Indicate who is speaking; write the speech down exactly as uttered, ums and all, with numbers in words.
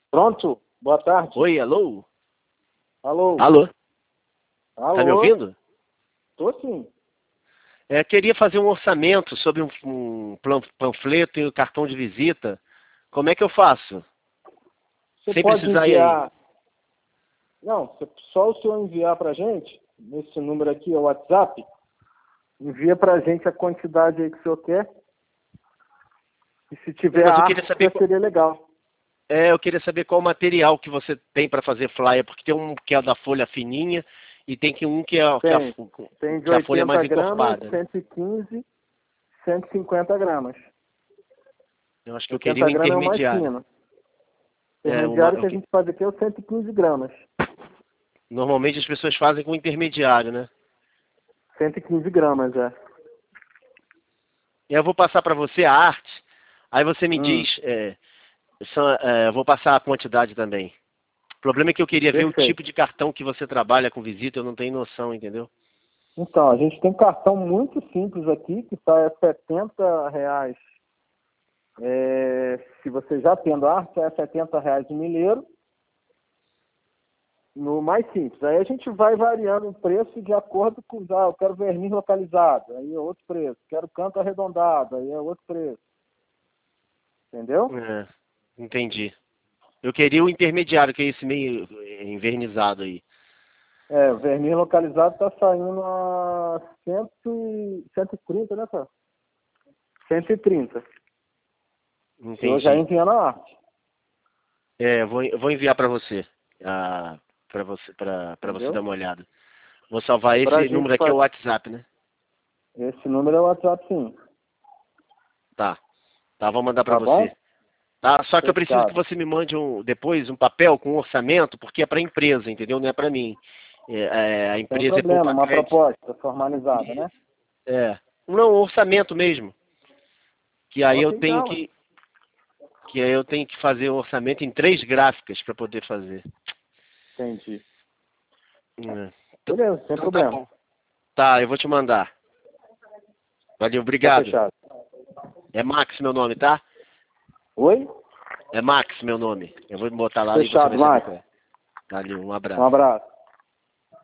Speaker 1: Pronto? Boa tarde.
Speaker 2: Oi, alô?
Speaker 1: Alô?
Speaker 2: Alô?
Speaker 1: Alô?
Speaker 2: Tá me ouvindo?
Speaker 1: Tô sim.
Speaker 2: É, queria fazer um orçamento sobre um, um plan- panfleto e um cartão de visita. Como é que eu faço?
Speaker 1: Você
Speaker 2: Sem
Speaker 1: pode
Speaker 2: precisar ir aí.
Speaker 1: enviar... Não, você- só o senhor enviar pra gente, nesse número aqui, é o WhatsApp, envia pra gente a quantidade aí que o senhor quer. E se tiver
Speaker 2: Mas eu
Speaker 1: arte,
Speaker 2: queria saber qual,
Speaker 1: seria legal.
Speaker 2: é, eu queria saber qual material que você tem para fazer flyer, porque tem um que é da folha fininha e tem que um que é, que é,
Speaker 1: Tem.
Speaker 2: a,
Speaker 1: Tem de
Speaker 2: que é a folha mais
Speaker 1: oitenta gramas,
Speaker 2: encorpada, né?
Speaker 1: cento e quinze, cento e cinquenta gramas.
Speaker 2: Eu acho que eu queria um
Speaker 1: oitenta gramas é o mais
Speaker 2: intermediário.
Speaker 1: fino. O
Speaker 2: É, uma,
Speaker 1: intermediário
Speaker 2: eu
Speaker 1: que a
Speaker 2: que-
Speaker 1: gente faz aqui é o cento e quinze gramas.
Speaker 2: Normalmente as pessoas fazem com intermediário, né?
Speaker 1: cento e quinze gramas, é.
Speaker 2: E eu vou passar para você a arte, aí você me
Speaker 1: Hum,
Speaker 2: diz, é, são, é, eu vou passar a quantidade também. O problema é que eu queria ver o
Speaker 1: perfeito.
Speaker 2: tipo de cartão que você trabalha com visita, eu não tenho noção, entendeu?
Speaker 1: Então, a gente tem um cartão muito simples aqui, que está a setenta reais. É, se você já tendo arte, é setenta reais de milheiro. No mais simples. Aí a gente vai variando o preço de acordo com... Ah, eu quero verniz localizado, aí é outro preço. Quero canto arredondado, aí é outro preço. Entendeu?
Speaker 2: É, entendi. Eu queria o intermediário, que é esse meio envernizado aí.
Speaker 1: É, o verniz localizado está saindo a cem e- cento e trinta, né, cara? cento e trinta. O senhor já
Speaker 2: Entendi.
Speaker 1: enviando a arte.
Speaker 2: É, eu vou, eu vou enviar para você, para você, para você dar
Speaker 1: Entendeu?
Speaker 2: uma olhada. Vou salvar
Speaker 1: Pra
Speaker 2: esse
Speaker 1: gente
Speaker 2: número aqui, é o
Speaker 1: fazer.
Speaker 2: WhatsApp, né?
Speaker 1: Esse número é o WhatsApp, sim.
Speaker 2: Tá. Tá, vou mandar para
Speaker 1: Tá
Speaker 2: você.
Speaker 1: bom?
Speaker 2: Tá? Só que eu preciso que
Speaker 1: Fechado.
Speaker 2: você me mande um, depois um papel com um orçamento, porque é para a empresa, entendeu? Não é para mim. É, é, a
Speaker 1: Sem
Speaker 2: empresa é
Speaker 1: problema,
Speaker 2: poupa
Speaker 1: uma
Speaker 2: crédito.
Speaker 1: proposta formalizada, né?
Speaker 2: É. Não, um orçamento mesmo. Que aí eu
Speaker 1: Ok,
Speaker 2: tenho
Speaker 1: então.
Speaker 2: que, que aí eu tenho que fazer um orçamento em três gráficas para poder fazer.
Speaker 1: Entendi.
Speaker 2: É. Então
Speaker 1: Beleza, sem
Speaker 2: então tá
Speaker 1: problema.
Speaker 2: bom. Tá, eu vou te mandar. Valeu,
Speaker 1: Tá
Speaker 2: obrigado.
Speaker 1: fechado.
Speaker 2: É Max meu nome, tá?
Speaker 1: Oi?
Speaker 2: É Max meu nome. Eu vou botar lá e você
Speaker 1: Fechado,
Speaker 2: vai saber
Speaker 1: Márcio.
Speaker 2: qual é. Valeu, um
Speaker 1: Um
Speaker 2: abraço.
Speaker 1: abraço.